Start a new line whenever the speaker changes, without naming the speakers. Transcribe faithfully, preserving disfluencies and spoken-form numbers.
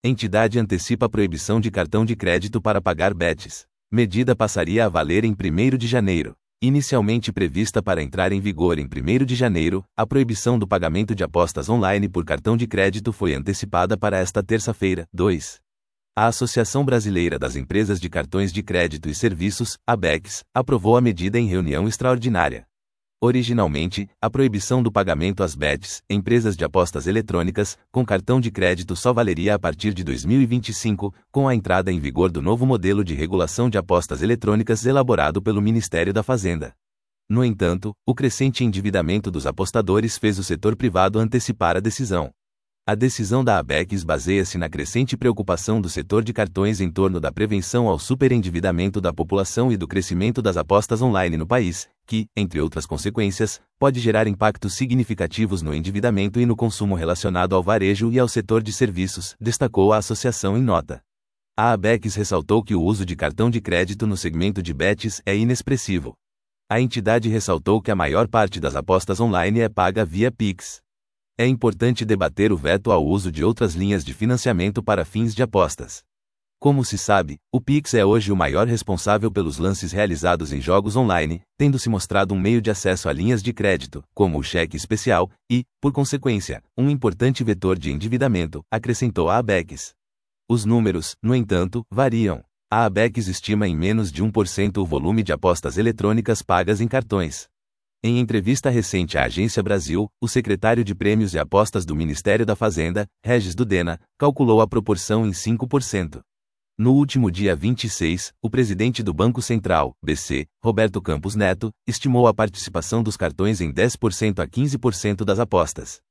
Entidade antecipa a proibição de cartão de crédito para pagar bets. Medida passaria a valer em primeiro de janeiro. Inicialmente prevista para entrar em vigor em primeiro de janeiro, a proibição do pagamento de apostas online por cartão de crédito foi antecipada para esta terça-feira, dois. A Associação Brasileira das Empresas de Cartões de Crédito e Serviços, ABECS, aprovou a medida em reunião extraordinária. Originalmente, a proibição do pagamento às bets, empresas de apostas eletrônicas, com cartão de crédito só valeria a partir de dois mil e vinte e cinco, com a entrada em vigor do novo modelo de regulação de apostas eletrônicas elaborado pelo Ministério da Fazenda. No entanto, o crescente endividamento dos apostadores fez o setor privado antecipar a decisão. A decisão da ABECS baseia-se na crescente preocupação do setor de cartões em torno da prevenção ao superendividamento da população e do crescimento das apostas online no país, que, entre outras consequências, pode gerar impactos significativos no endividamento e no consumo relacionado ao varejo e ao setor de serviços, destacou a associação em nota. A ABECS ressaltou que o uso de cartão de crédito no segmento de bets é inexpressivo. A entidade ressaltou que a maior parte das apostas online é paga via Pix. É importante debater o veto ao uso de outras linhas de financiamento para fins de apostas. Como se sabe, o Pix é hoje o maior responsável pelos lances realizados em jogos online, tendo se mostrado um meio de acesso a linhas de crédito, como o cheque especial, e, por consequência, um importante vetor de endividamento, acrescentou a ABECS. Os números, no entanto, variam. A ABECS estima em menos de um por cento o volume de apostas eletrônicas pagas em cartões. Em entrevista recente à Agência Brasil, o secretário de Prêmios e Apostas do Ministério da Fazenda, Regis Dudena, calculou a proporção em cinco por cento. No último dia vinte e seis, o presidente do Banco Central, B C, Roberto Campos Neto, estimou a participação dos cartões em dez por cento a quinze por cento das apostas.